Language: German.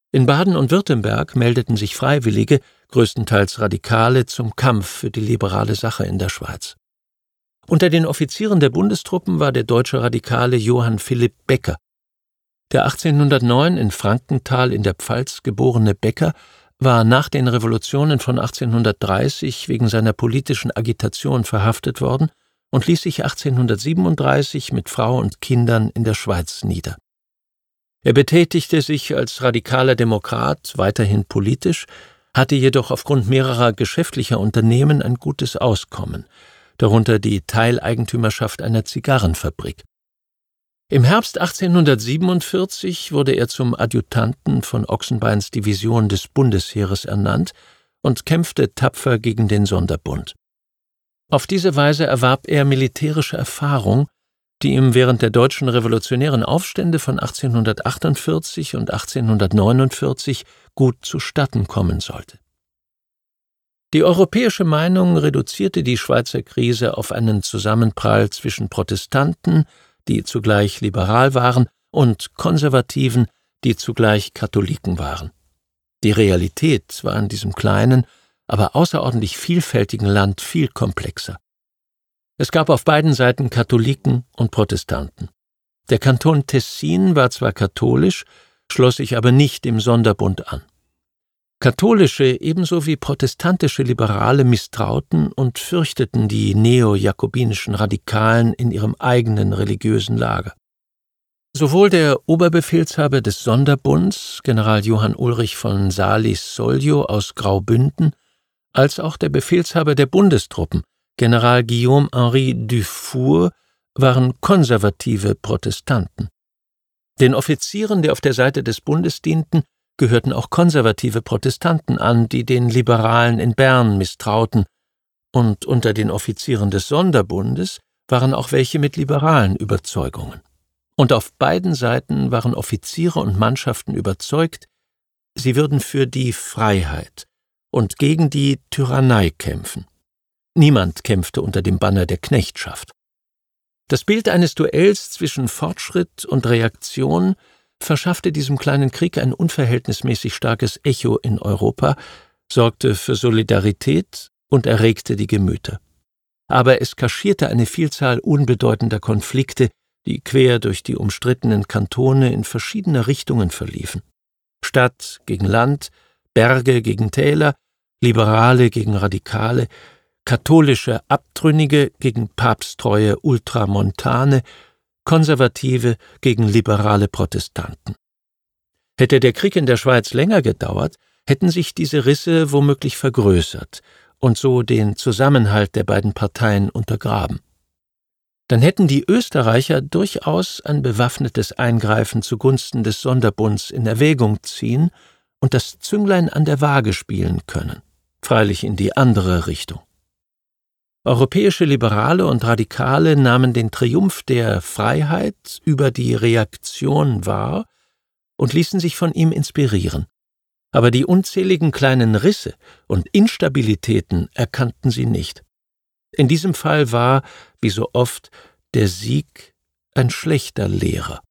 In Baden und Württemberg meldeten sich Freiwillige, größtenteils Radikale, zum Kampf für die liberale Sache in der Schweiz. Unter den Offizieren der Bundestruppen war der deutsche Radikale Johann Philipp Becker. Der 1809 in Frankenthal in der Pfalz geborene Becker war nach den Revolutionen von 1830 wegen seiner politischen Agitation verhaftet worden und ließ sich 1837 mit Frau und Kindern in der Schweiz nieder. Er betätigte sich als radikaler Demokrat weiterhin politisch, hatte jedoch aufgrund mehrerer geschäftlicher Unternehmen ein gutes Auskommen, darunter die Teileigentümerschaft einer Zigarrenfabrik. Im Herbst 1847 wurde er zum Adjutanten von Ochsenbeins Division des Bundesheeres ernannt und kämpfte tapfer gegen den Sonderbund. Auf diese Weise erwarb er militärische Erfahrung, die ihm während der deutschen revolutionären Aufstände von 1848 und 1849 gut zustatten kommen sollte. Die europäische Meinung reduzierte die Schweizer Krise auf einen Zusammenprall zwischen Protestanten, die zugleich liberal waren, und Konservativen, die zugleich Katholiken waren. Die Realität war in diesem kleinen, aber außerordentlich vielfältigen Land viel komplexer. Es gab auf beiden Seiten Katholiken und Protestanten. Der Kanton Tessin war zwar katholisch, schloss sich aber nicht dem Sonderbund an. Katholische ebenso wie protestantische Liberale misstrauten und fürchteten die neojakobinischen Radikalen in ihrem eigenen religiösen Lager. Sowohl der Oberbefehlshaber des Sonderbunds, General Johann Ulrich von Salis-Sollio aus Graubünden, als auch der Befehlshaber der Bundestruppen, General Guillaume-Henri Dufour, waren konservative Protestanten. Den Offizieren, die auf der Seite des Bundes dienten, gehörten auch konservative Protestanten an, die den Liberalen in Bern misstrauten, und unter den Offizieren des Sonderbundes waren auch welche mit liberalen Überzeugungen. Und auf beiden Seiten waren Offiziere und Mannschaften überzeugt, sie würden für die Freiheit und gegen die Tyrannei kämpfen. Niemand kämpfte unter dem Banner der Knechtschaft. Das Bild eines Duells zwischen Fortschritt und Reaktion verschaffte diesem kleinen Krieg ein unverhältnismäßig starkes Echo in Europa, sorgte für Solidarität und erregte die Gemüter. Aber es kaschierte eine Vielzahl unbedeutender Konflikte, die quer durch die umstrittenen Kantone in verschiedene Richtungen verliefen. Stadt gegen Land, Berge gegen Täler, Liberale gegen Radikale, katholische Abtrünnige gegen papsttreue Ultramontane, Konservative gegen liberale Protestanten. Hätte der Krieg in der Schweiz länger gedauert, hätten sich diese Risse womöglich vergrößert und so den Zusammenhalt der beiden Parteien untergraben. Dann hätten die Österreicher durchaus ein bewaffnetes Eingreifen zugunsten des Sonderbunds in Erwägung ziehen und das Zünglein an der Waage spielen können, freilich in die andere Richtung. Europäische Liberale und Radikale nahmen den Triumph der Freiheit über die Reaktion wahr und ließen sich von ihm inspirieren. Aber die unzähligen kleinen Risse und Instabilitäten erkannten sie nicht. In diesem Fall war, wie so oft, der Sieg ein schlechter Lehrer.